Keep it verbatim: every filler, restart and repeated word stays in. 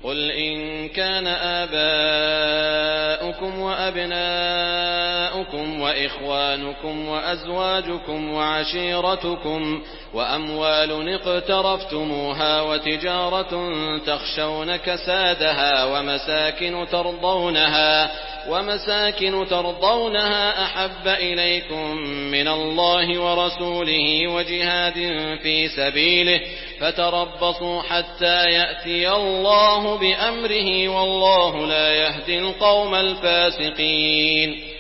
قُلْ إِن كَانَ آبَاؤُكُمْ وَأَبْنَاؤُكُمْ وَإِخْوَانُكُمْ وَأَزْوَاجُكُمْ وَعَشِيرَتُكُمْ وَأَمْوَالٌ اقْتَرَفْتُمُوهَا وَتِجَارَةٌ تَخْشَوْنَ كَسَادَهَا وَمَسَاكِنُ تَرْضَوْنَهَا وَمَسَاكِنُ تَرْضَوْنَهَا أَحَبَّ إِلَيْكُم مِّنَ اللَّهِ وَرَسُولِهِ وَجِهَادٍ فِي سَبِيلِهِ فَتَرَبَّصُوا حَتَّىٰ يَأْتِيَ اللَّهُ بِأَمْرِهِ ۗ وَاللَّهُ لَا يَهْدِي الْقَوْمَ الْفَاسِقِينَ